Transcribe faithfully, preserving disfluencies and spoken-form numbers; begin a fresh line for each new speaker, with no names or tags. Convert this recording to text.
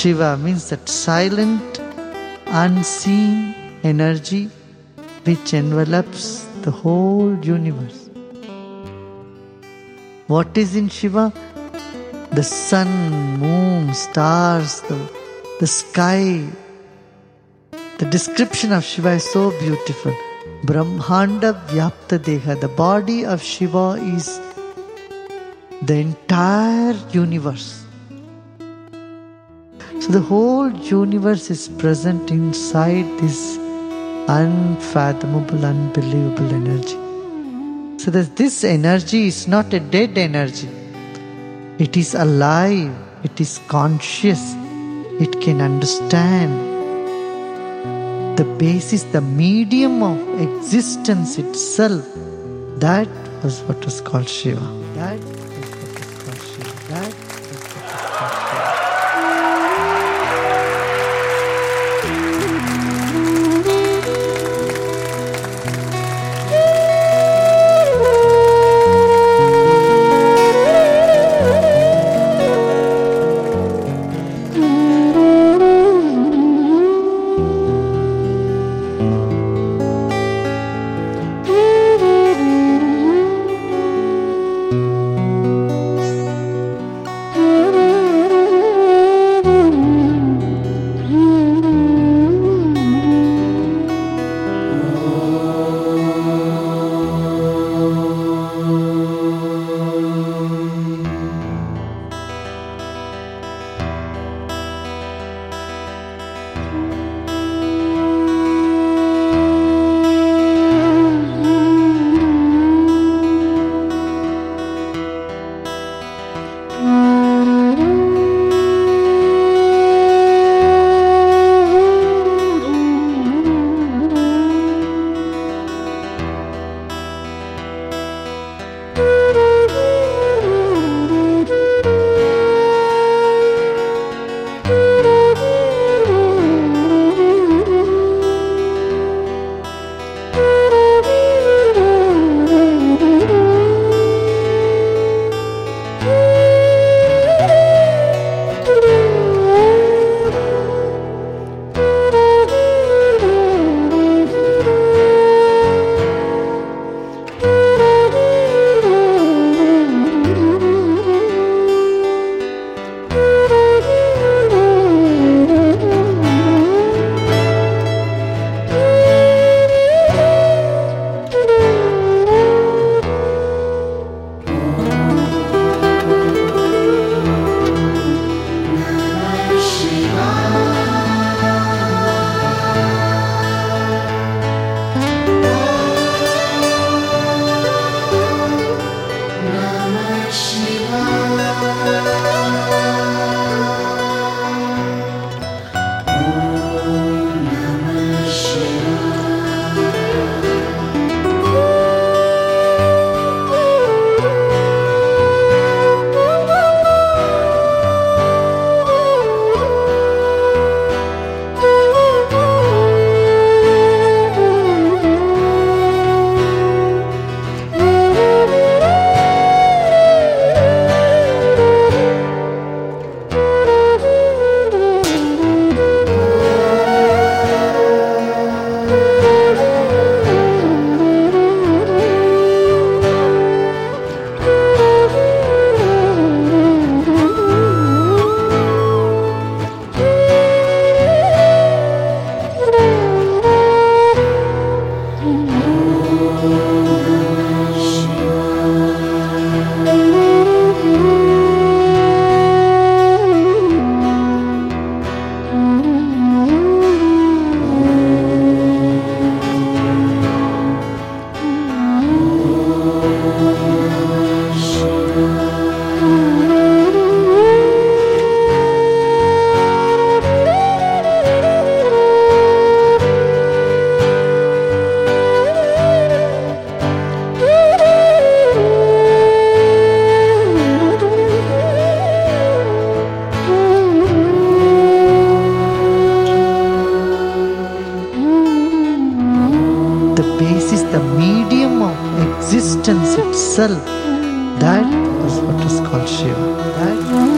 Shiva means that silent, unseen energy which envelops the whole universe. What is in Shiva? The sun, moon, stars, the, the sky. The description of Shiva is so beautiful. Brahmanda Vyapta Deha. The body of Shiva is the entire universe. So the whole universe is present inside this unfathomable, unbelievable energy. So that this energy is not a dead energy. It is alive. It is conscious. It can understand. The basis, the medium of existence itself, that was what was called Shiva. That was what was called Shiva. That was what was called Shiva. existence itself, that was what is called Shiva. That